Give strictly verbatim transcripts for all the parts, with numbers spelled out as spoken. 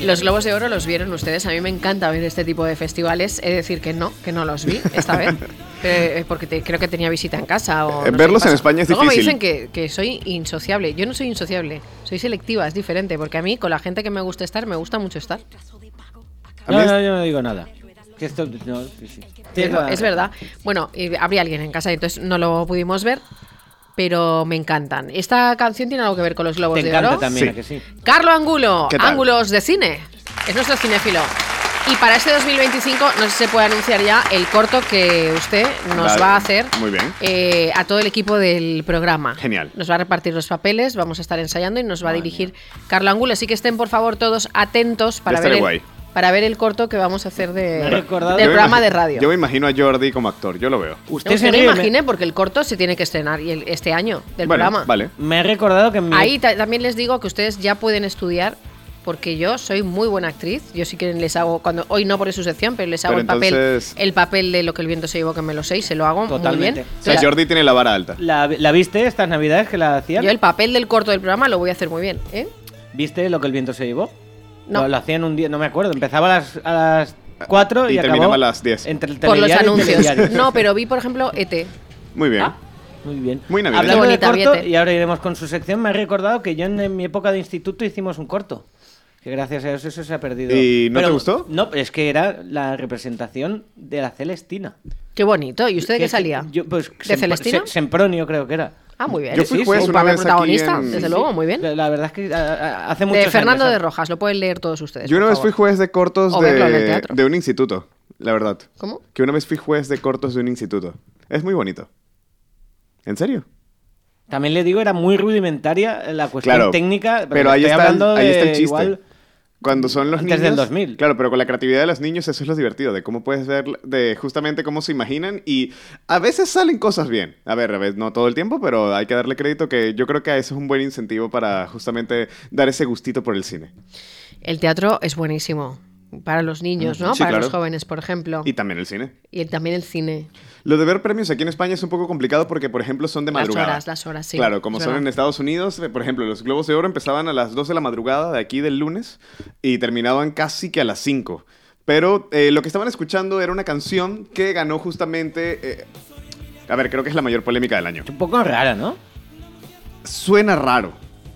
Los Globos de Oro los vieron ustedes. A mí me encanta ver este tipo de festivales. He de decir que no, que no los vi esta vez. Eh, porque te, creo que tenía visita en casa. O no Verlos sé en España es Luego difícil. me dicen que, que soy insociable. Yo no soy insociable, soy selectiva, es diferente. Porque a mí, con la gente que me gusta estar, me gusta mucho estar. No, no, yo no digo nada. Que esto, no, sí, sí. Es, es verdad. Bueno, y habría alguien en casa, entonces no lo pudimos ver. Pero me encantan. ¿Esta canción tiene algo que ver con los Globos Te de encanta Oro? también, Sí. ¿a que sí? Carlo Angulo, ¿Qué tal? Ángulos de Cine. Es nuestro cinéfilo. Y para este dos mil veinticinco, no sé si se puede anunciar ya el corto que usted nos Vale, va a hacer. muy bien. eh, a todo el equipo del programa. Genial. Nos va a repartir los papeles, vamos a estar ensayando y nos va a dirigir Carlo Angulo. Así que estén, por favor, todos atentos para, Ya estaré ver el, guay. para ver el corto que vamos a hacer Me de, ha recordado- del Yo me programa imagi- de radio. Yo me imagino a Jordi como actor, yo lo veo. Usted, No, se usted no ríe, me- imagine porque el corto se tiene que estrenar y el- este año del Bueno, programa. vale. Me he recordado que en mi... Ahí ta- también les digo que ustedes ya pueden estudiar porque yo soy muy buena actriz. Yo sí que les hago, cuando hoy no por su sección, pero les hago Pero el papel entonces- el papel de Lo que el viento se llevó, que me lo sé y se lo hago Totalmente. muy bien. O sea, Entonces, Jordi tiene la vara alta. ¿La, ¿La viste estas navidades que la hacían? yo el papel del corto del programa lo voy a hacer muy bien, ¿eh? ¿Viste lo que el viento se llevó? No. Lo, lo hacían un día, no me acuerdo. Empezaba a las, a las cuatro y, Y acabó terminaba a las diez. Entre el Por los telediario y anuncios. telediario. No, pero vi, por ejemplo, E T. Muy bien. Ah, muy bien. Muy navideño. Hablando Qué bonita, de corto, Viete. y ahora iremos con su sección, me he recordado que yo en, en mi época de instituto hicimos un corto. Que gracias a Dios eso se ha perdido. ¿Y no te Pero- gustó? No, es que era la representación de la Celestina. Qué bonito. ¿Y usted de Que qué es que salía? yo, pues, ¿De Sempro- Celestino? Se- Sempronio creo que era. Ah, muy bien. Yo fui Sí, juez sí, Un una papel vez aquí protagonista, en... desde luego, muy bien. La, la verdad es que a- a- hace mucho De Fernando de Rojas, lo pueden leer todos ustedes. Yo una por vez fui favor. juez de cortos O verlo en el de, teatro. de un instituto, la verdad. ¿Cómo? Que una vez fui juez de cortos de un instituto. Es muy bonito. ¿En serio? También le digo, era muy rudimentaria la cuestión Claro, técnica. pero ahí estoy está, el, hablando ahí está el de chiste. igual- Cuando son los Antes niños... del dos mil. Claro, pero con la creatividad de los niños eso es lo divertido, de cómo puedes ver, de justamente cómo se imaginan y a veces salen cosas bien. A ver, a veces no todo el tiempo, pero hay que darle crédito que yo creo que eso es un buen incentivo para justamente dar ese gustito por el cine. El teatro es buenísimo. Para los niños, ¿no? Sí, Para claro. los jóvenes, por ejemplo. Y también el cine. Y el- también el cine. Lo de ver premios aquí en España es un poco complicado porque, por ejemplo, son de Las madrugada. horas, las horas, sí. Claro, como es son verdad. en Estados Unidos, eh, por ejemplo, los Globos de Oro empezaban a las dos de la madrugada de aquí del lunes y terminaban casi que a las cinco. Pero eh, lo que estaban escuchando era una canción que ganó justamente... eh, a ver, creo que es la mayor polémica del año. Es un poco rara, ¿no? Suena raro.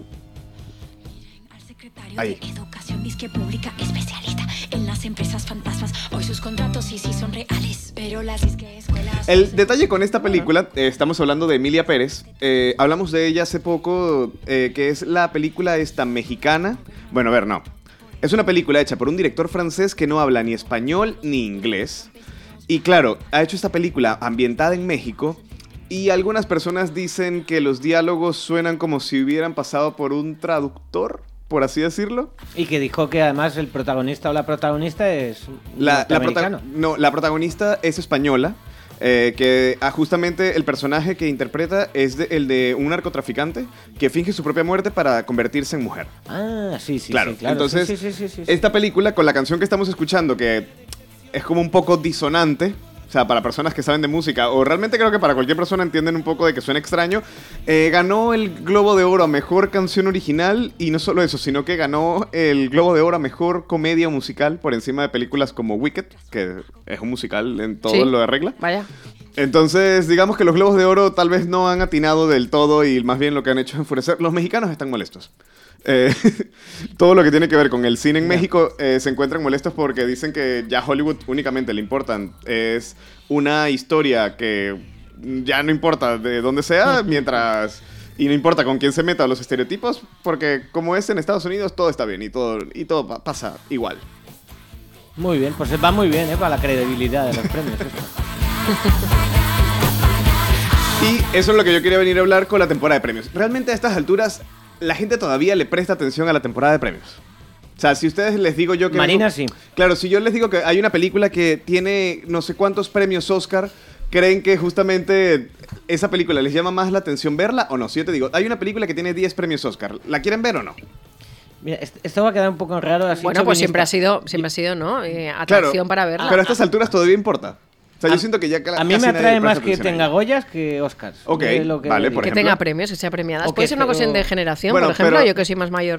Al secretario Ahí. de Educación Disque Pública, especialista en las empresas fantasmas. Hoy sus contratos sí sí son reales, pero las disque escuelas... El detalle con esta película, eh, estamos hablando de Emilia Pérez, eh, hablamos de ella hace poco, eh, que es la película esta mexicana. Bueno, a ver, no. Es una película hecha por un director francés que no habla ni español ni inglés. Y claro, ha hecho esta película ambientada en México y algunas personas dicen que los diálogos suenan como si hubieran pasado por un traductor, por así decirlo. Y que dijo que además el protagonista o la protagonista es La, la, prota- norteamericano. no, la protagonista es española, eh, que ah, justamente el personaje que interpreta es de- el de un narcotraficante que finge su propia muerte para convertirse en mujer. Ah, sí, sí, claro, sí, claro. entonces Sí, sí, sí, sí, sí. esta película con la canción que estamos escuchando, que es como un poco disonante, o sea, para personas que saben de música, o realmente creo que para cualquier persona entienden un poco de que suena extraño, eh, ganó el Globo de Oro a Mejor Canción Original, y no solo eso, sino que ganó el Globo de Oro a Mejor Comedia Musical por encima de películas como Wicked, que es un musical en todo Sí. lo de regla. Vaya. Entonces, digamos que los Globos de Oro tal vez no han atinado del todo y más bien lo que han hecho es enfurecer. Los mexicanos están molestos. Eh, todo lo que tiene que ver con el cine en México eh, se encuentran molestos porque dicen que ya Hollywood únicamente le importan. Es una historia que ya no importa de dónde sea, mientras... Y no importa con quién se meta los estereotipos, porque como es en Estados Unidos, todo está bien y todo, y todo pa- pasa igual. Muy bien, pues va muy bien, ¿eh? Para la credibilidad de los premios. Esto. Y eso es lo que yo quería venir a hablar con la temporada de premios. Realmente a estas alturas la gente todavía le presta atención a la temporada de premios. O sea, si ustedes les digo yo que... Marina, sí. Claro, si yo les digo que hay una película que tiene no sé cuántos premios Oscar, ¿creen que justamente esa película les llama más la atención verla o no? Si yo te digo, hay una película que tiene diez premios Oscar, ¿la quieren ver o no? Mira, est- esto va a quedar un poco raro. Así Bueno, pues chauvinista. siempre ha sido, siempre ha sido, ¿no? Eh, atracción para verla. Pero a estas alturas todavía importa. O sea, yo A- siento que ya ca- A mí casi me nadie atrae le más presta que atención a tenga ella. Goyas que Oscars. Ok, Es lo que vale, digo. por que ejemplo. tenga premios, que sea premiadas. O Puede que ser una te- cuestión o- de generación, Bueno, por ejemplo, pero- yo que soy más mayor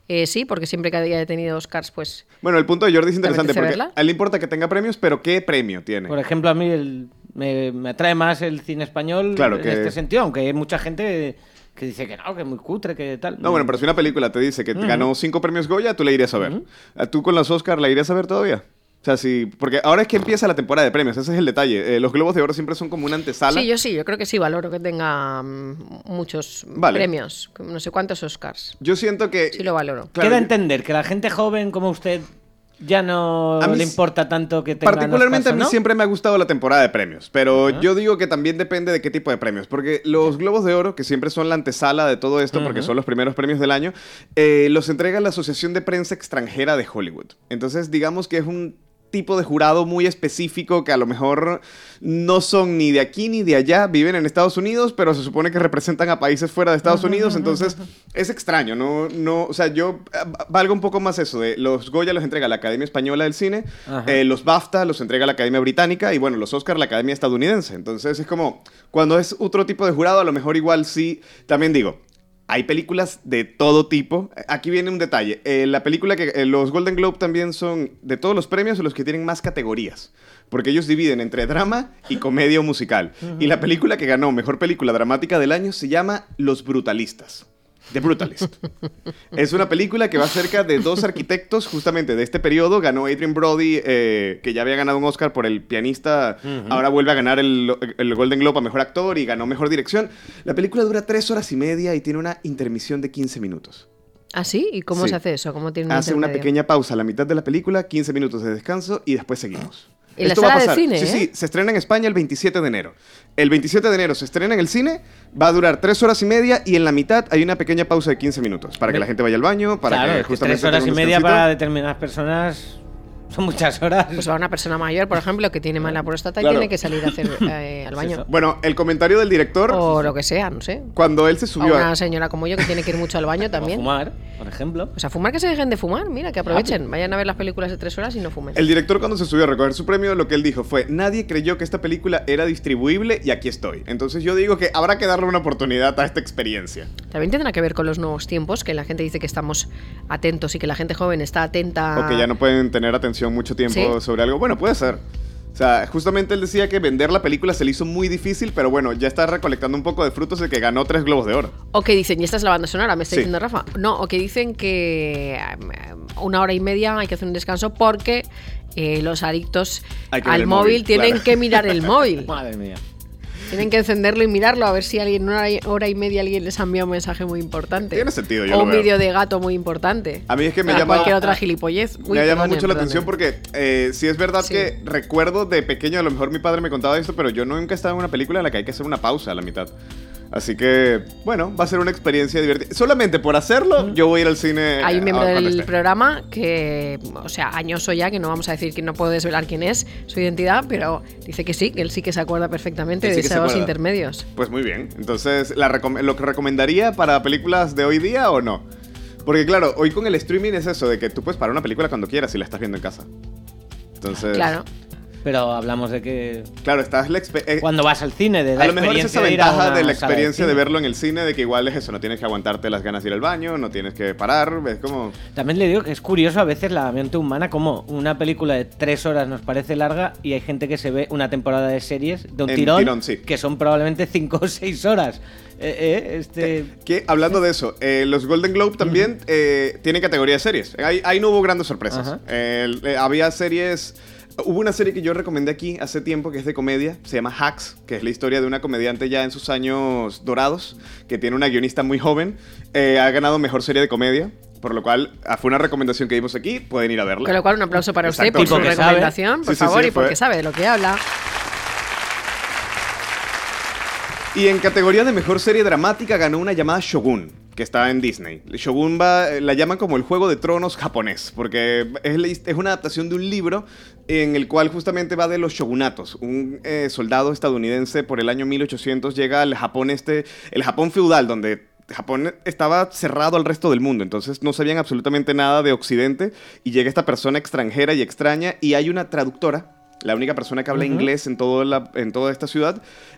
Eh, sí, porque siempre que haya tenido Oscars, pues... Bueno, el punto de Jordi es interesante apetece porque verla? a él le importa que tenga premios, pero ¿qué premio tiene? Por ejemplo, a mí el- me, me atrae más el cine español Claro en que- este sentido, aunque hay mucha gente que dice que no, que es muy cutre, que tal. No, bueno, pero si una película te dice que Ujú. ganó cinco premios Goya, tú la irías a ver. Ujú. ¿A ¿Tú con los Oscars la irías a ver todavía? O sea, sí, porque ahora es que empieza la temporada de premios, ese es el detalle. Eh, los Globos de Oro siempre son como una antesala. Sí, yo sí, yo creo que sí, valoro que tenga mm, muchos Vale. premios, no sé cuántos Oscars. Yo siento que... Sí lo valoro. Claro, Queda yo- entender que la gente joven como usted ya no A mí le s- importa tanto que tenga Particularmente a mí ¿no? siempre me ha gustado la temporada de premios, pero Ajá. yo digo que también depende de qué tipo de premios, porque los Globos de Oro, que siempre son la antesala de todo esto, porque Ujú. son los primeros premios del año, eh, los entrega la Asociación de Prensa Extranjera de Hollywood. Entonces, digamos que es un tipo de jurado muy específico que a lo mejor no son ni de aquí ni de allá, viven en Estados Unidos, pero se supone que representan a países fuera de Estados Unidos, entonces es extraño, no, no, o sea, yo eh, valgo un poco más eso de los Goya los entrega la Academia Española del Cine, Ajá. eh, los BAFTA los entrega la Academia Británica y bueno, los Oscar la Academia Estadounidense, entonces es como cuando es otro tipo de jurado, a lo mejor igual sí, también digo, hay películas de todo tipo. Aquí viene un detalle. Eh, la película que eh, los Golden Globe también son de todos los premios los que tienen más categorías, porque ellos dividen entre drama y comedia o musical. Y la película que ganó mejor película dramática del año se llama Los Brutalistas. The Brutalist. Es una película que va acerca de dos arquitectos justamente de este periodo. Ganó Adrien Brody, eh, que ya había ganado un Oscar por El pianista. Ujú. Ahora vuelve a ganar el, el Golden Globe a Mejor Actor y ganó Mejor Dirección. La película dura tres horas y media y tiene una intermisión de quince minutos. ¿Ah, sí? ¿Y cómo Sí. se hace eso? ¿Cómo tiene un Hace una intermedio? pequeña pausa a la mitad de la película, quince minutos de descanso y después seguimos. En la Esto va a sala de pasar. cine, Sí, ¿eh? sí, se estrena en España el veintisiete de enero. El veintisiete de enero se estrena en el cine, va a durar tres horas y media y en la mitad hay una pequeña pausa de quince minutos para que Me- la gente vaya al baño, para Claro, que es que justamente tres horas tenga y un media descansito. para determinadas personas son muchas horas. Pues va una persona mayor, por ejemplo, que tiene mala próstata Claro. y tiene que salir a hacer eh, al baño. eso. Bueno, el comentario del director, O lo que sea, no sé. cuando él se O subió a... una señora como yo que tiene que ir mucho al baño O también. fumar, por ejemplo. O sea, fumar, que se dejen de fumar, mira, que aprovechen. Vayan a ver las películas de tres horas y no fumen. El director cuando se subió a recoger su premio, lo que él dijo fue, nadie creyó que esta película era distribuible y aquí estoy. Entonces yo digo que habrá que darle una oportunidad a esta experiencia. También tendrá que ver con los nuevos tiempos, que la gente dice que estamos atentos y que la gente joven está atenta. O que ya no pueden tener atención mucho tiempo Sí. sobre algo. Bueno, puede ser. O sea, justamente él decía que vender la película se le hizo muy difícil, pero bueno, ya está recolectando un poco de frutos de que ganó tres Globos de Oro. O que dicen, y esta es la banda sonora, me está Sí. diciendo Rafa. No, o que dicen que eh, una hora y media hay que hacer un descanso porque eh, los adictos Hay que ver al el móvil, móvil, tienen claro. que mirar el móvil. Madre mía. Tienen que encenderlo y mirarlo a ver si alguien en una hora y media alguien les ha enviado un mensaje muy importante. Tiene sentido, yo O lo un veo. vídeo de gato muy importante. A mí es que me O llama... cualquier otra gilipollez. Uy, me llama perdone, mucho la perdone. atención porque eh, sí es verdad Sí. que recuerdo de pequeño, a lo mejor mi padre me contaba esto, pero yo nunca he estado en una película en la que hay que hacer una pausa a la mitad. Así que, bueno, va a ser una experiencia divertida. Solamente por hacerlo, yo voy a ir al cine. Hay un miembro a- cuando del esté. programa que, o sea, añoso ya, que no vamos a decir que no puedo desvelar quién es, su identidad, pero dice que sí, que él sí que se acuerda perfectamente Él de sí que se esos acuerda. intermedios. Pues muy bien. Entonces, ¿la recom- ¿lo que recomendaría para películas de hoy día o no? Porque claro, hoy con el streaming es eso, de que tú puedes parar una película cuando quieras si la estás viendo en casa. Entonces, Claro. Pero hablamos de que claro, estás la expe- eh, cuando vas al cine, de la a lo mejor es experiencia esa de ir a ventaja una de la sala experiencia de, cine. verlo en el cine, de que igual es eso, no tienes que aguantarte las ganas de ir al baño, no tienes que parar, es como... También le digo que es curioso a veces la mente humana, como una película de tres horas nos parece larga y hay gente que se ve una temporada de series de un En tirón, tirón, sí. que son probablemente cinco o seis horas. Eh, eh, este... Que, hablando de eso, eh, los Golden Globe también eh, tienen categoría de series. Ahí, ahí no hubo grandes sorpresas. Ajá. Eh, eh, había series... Hubo una serie que yo recomendé aquí hace tiempo que es de comedia, se llama Hacks, que es la historia de una comediante ya en sus años dorados, que tiene una guionista muy joven, eh, ha ganado mejor serie de comedia, por lo cual ah, fue una recomendación que dimos aquí, pueden ir a verla. Con lo cual, un aplauso para usted Exacto. por su Porque sabe. recomendación, por Sí, sí, favor, sí, y porque fue- sabe de lo que habla. Y en categoría de mejor serie dramática ganó una llamada Shogun, que está en Disney. Shogun va, la llaman como el Juego de Tronos japonés, porque es, la his- es una adaptación de un libro en el cual justamente va de los shogunatos. Un eh, soldado estadounidense por el año mil ochocientos llega al Japón este, el Japón feudal, donde Japón estaba cerrado al resto del mundo, entonces no sabían absolutamente nada de Occidente, y llega esta persona extranjera y extraña, y hay una traductora, la única persona que habla Ujú. inglés en, todo la, en toda esta ciudad,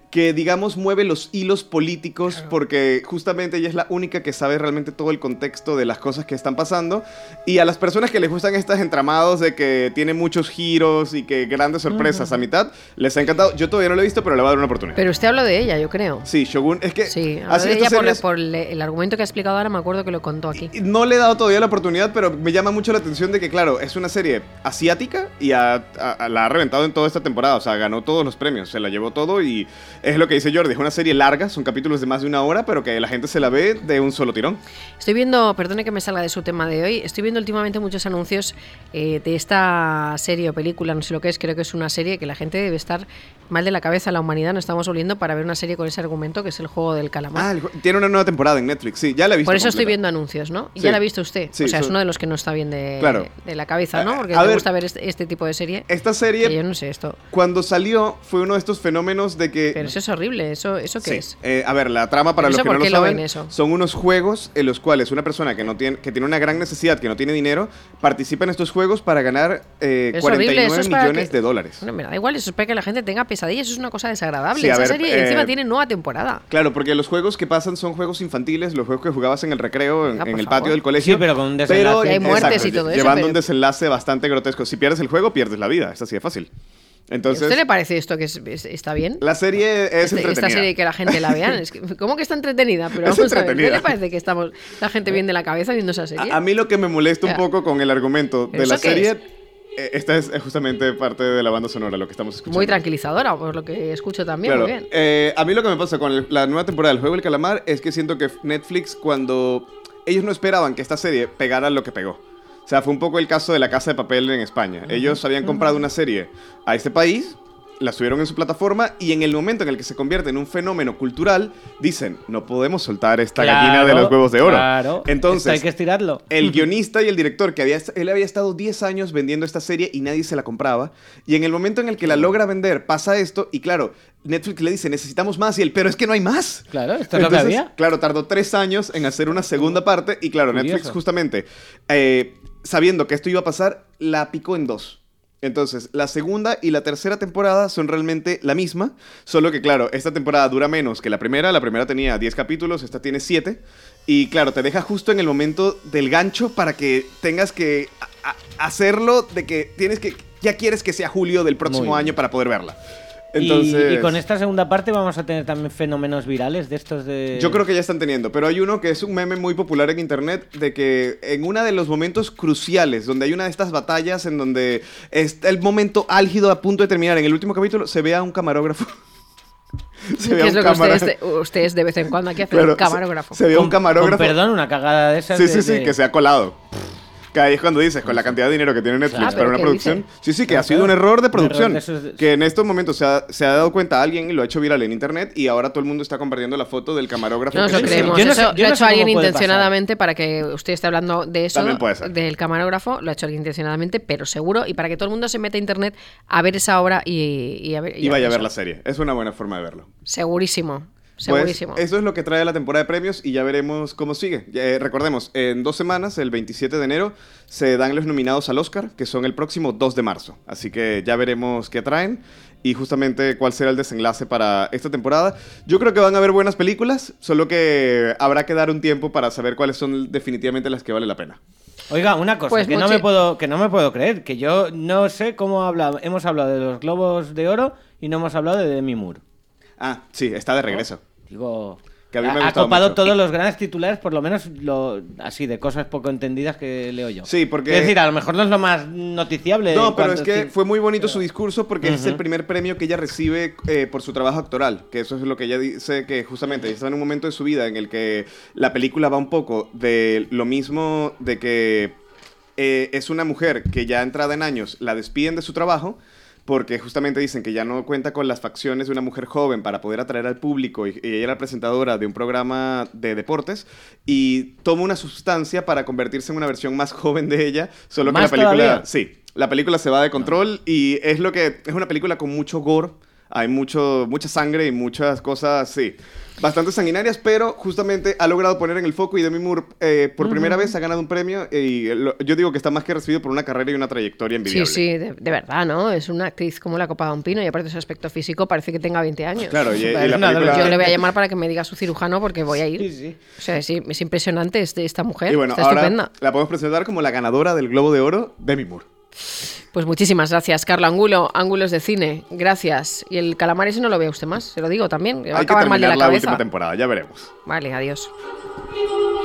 que, digamos, mueve los hilos políticos, claro. porque justamente ella es la única que sabe realmente todo el contexto de las cosas que están pasando. Y a las personas que les gustan estos entramados de que tiene muchos giros y que grandes sorpresas uh-huh. a mitad, les ha encantado. Yo todavía no lo he visto, pero le voy a dar una oportunidad. Pero usted habló de ella, yo creo. Sí, Shogun, es que... Sí, habló de ella series... por, por el argumento que ha explicado ahora, me acuerdo que lo contó aquí. No le he dado todavía la oportunidad, pero me llama mucho la atención de que, claro, es una serie asiática y a, a, a, la ha reventado en toda esta temporada. O sea, ganó todos los premios, se la llevó todo y es lo que dice Jordi. Es una serie larga, son capítulos de más de una hora, pero que la gente se la ve de un solo tirón. Estoy viendo, perdone que me salga de su tema de hoy, estoy viendo últimamente muchos anuncios eh, de esta serie o película, no sé lo que es, creo que es una serie que la gente debe estar mal de la cabeza, la humanidad nos estamos volviendo para ver una serie con ese argumento que es el juego del calamar. Ah, el, tiene una nueva temporada en Netflix, sí, ya la he visto. Por eso completa. Estoy viendo anuncios, ¿no? ¿Y sí. ya la ha visto usted? Sí, o sea, so... es uno de los que no está bien de, claro. de la cabeza, ¿no? Porque a me ver, gusta ver este, este tipo de serie. Esta serie, yo no sé esto. Cuando salió, fue uno de estos fenómenos de que... Pero eso es horrible, ¿eso, eso qué sí. es? Eh, a ver, la trama, para los que no lo saben, lo eso? son unos juegos en los cuales una persona que, no tiene, que tiene una gran necesidad, que no tiene dinero, participa en estos juegos para ganar eh, cuarenta y nueve millones que, de dólares. Bueno, me da igual, eso es para que la gente tenga pesadillas, eso es una cosa desagradable. Sí, Esa ver, serie eh, encima tiene nueva temporada. Claro, porque los juegos que pasan son juegos infantiles, los juegos que jugabas en el recreo, en, ah, en el favor. patio del colegio. Sí, pero con un desenlace. Pero, y hay muertes exacto, y todo eso. Llevando pero... un desenlace bastante grotesco. Si pierdes el juego, pierdes la vida. Es así de fácil. Entonces, ¿a usted le parece esto que es, es, está bien? La serie es este, entretenida. Esta serie que la gente la vea. Es que, ¿cómo que está entretenida? Pero es vamos entretenida. a ver, ¿qué le parece que estamos la gente bien de la cabeza viendo esa serie? A, a mí lo que me molesta un poco con el argumento de la serie... Es? Esta es justamente parte de la banda sonora, lo que estamos escuchando. Muy tranquilizadora, por lo que escucho también. Claro. Muy bien. Eh, a mí lo que me pasa con el, la nueva temporada del Juego del Calamar es que siento que Netflix, cuando ellos no esperaban que esta serie pegara lo que pegó. O sea, fue un poco el caso de La Casa de Papel en España. Uh-huh. Ellos habían comprado uh-huh. una serie a este país, la subieron en su plataforma y en el momento en el que se convierte en un fenómeno cultural, dicen, no podemos soltar esta claro, gallina de los huevos de oro. Claro, entonces hay que estirarlo. El guionista y el director, que había, él había estado diez años vendiendo esta serie y nadie se la compraba. Y en el momento en el que la logra vender, pasa esto y claro, Netflix le dice, necesitamos más y él, pero es que no hay más. Claro, esto Entonces, es lo que había. Claro, tardó tres años en hacer una segunda parte y claro, Curioso. Netflix justamente, eh, sabiendo que esto iba a pasar, la picó en dos. Entonces, la segunda y la tercera temporada son realmente la misma, solo que, claro, esta temporada dura menos que la primera. La primera tenía diez capítulos, esta tiene siete. Y, claro, te deja justo en el momento del gancho para que tengas que a- a hacerlo, de que tienes que... Ya quieres que sea julio del próximo año para poder verla. Entonces, y, y con esta segunda parte vamos a tener también fenómenos virales de estos de... Yo creo que ya están teniendo, pero hay uno que es un meme muy popular en internet de que en uno de los momentos cruciales, donde hay una de estas batallas en donde está el momento álgido a punto de terminar, en el último capítulo se ve a un camarógrafo. Se ve ¿Qué es lo cámara... que ustedes, ustedes de vez en cuando aquí hacen claro, un camarógrafo? Se, se ve a un camarógrafo. Con, perdón, una cagada de esas. Sí, de, sí, sí, de... que se ha colado. Que ahí es cuando dices, con la cantidad de dinero que tiene Netflix ah, para una producción. Dice? Sí, sí, que claro, ha sido un error de producción. Error de esos... Que en estos momentos se ha, se ha dado cuenta alguien y lo ha hecho viral en internet y ahora todo el mundo está compartiendo la foto del camarógrafo. No nos lo creemos. Yo no eso sé, yo lo ha no hecho alguien intencionadamente pasar. Para que usted esté hablando de eso, del camarógrafo. Lo ha hecho alguien intencionadamente, pero seguro. Y para que todo el mundo se meta a internet a ver esa obra y, y, a ver, y, y vaya a ver eso. la serie. Es una buena forma de verlo. Segurísimo. Segurísimo. Pues eso es lo que trae la temporada de premios y ya veremos cómo sigue. Eh, recordemos, en dos semanas, el veintisiete de enero, se dan los nominados al Oscar, que son el próximo dos de marzo. Así que ya veremos qué traen y justamente cuál será el desenlace para esta temporada. Yo creo que van a haber buenas películas, solo que habrá que dar un tiempo para saber cuáles son definitivamente las que vale la pena. Oiga, una cosa pues que, mucho... no me puedo, que no me puedo creer, que yo no sé cómo habla, hemos hablado de los Globos de Oro y no hemos hablado de Demi Moore. Ah, sí, está de regreso. ¿No? Digo, que a mí me ha, ha ha copado mucho. todos los grandes titulares, por lo menos lo, así de cosas poco entendidas que leo yo. Sí, porque... Es decir, a lo mejor no es lo más noticiable. No, pero es que sí. fue muy bonito su discurso porque uh-huh. es el primer premio que ella recibe eh, por su trabajo actoral, que eso es lo que ella dice, que justamente ella está en un momento de su vida en el que la película va un poco de lo mismo, de que eh, es una mujer que ya entrada en años la despiden de su trabajo, porque justamente dicen que ya no cuenta con las facciones de una mujer joven para poder atraer al público y, y ella era presentadora de un programa de deportes y toma una sustancia para convertirse en una versión más joven de ella, solo que la ¿Más película... todavía? Sí, la película se va de control no. y es lo que... Es una película con mucho gore. Hay mucho, mucha sangre y muchas cosas, sí, bastante sanguinarias, pero justamente ha logrado poner en el foco y Demi Moore eh, por uh-huh. primera vez ha ganado un premio y lo, yo digo que está más que recibido por una carrera y una trayectoria envidiable. Sí, sí, de, de verdad, ¿no? Es una actriz como la copa de un pino y aparte de su aspecto físico parece que tenga veinte años. Claro, y, y la película... Yo le voy a llamar para que me diga su cirujano porque voy a ir. Sí, sí. O sea, es, es impresionante este, esta mujer, y bueno, está ahora estupenda. La podemos presentar como la ganadora del Globo de Oro, Demi Moore. Pues muchísimas gracias, Carlo Angulo, Ángulos de Cine, gracias. Y el calamar ese no lo vea usted más, se lo digo también, va a acabar mal de la cabeza. Hay que terminar la última temporada, ya veremos. Vale, adiós.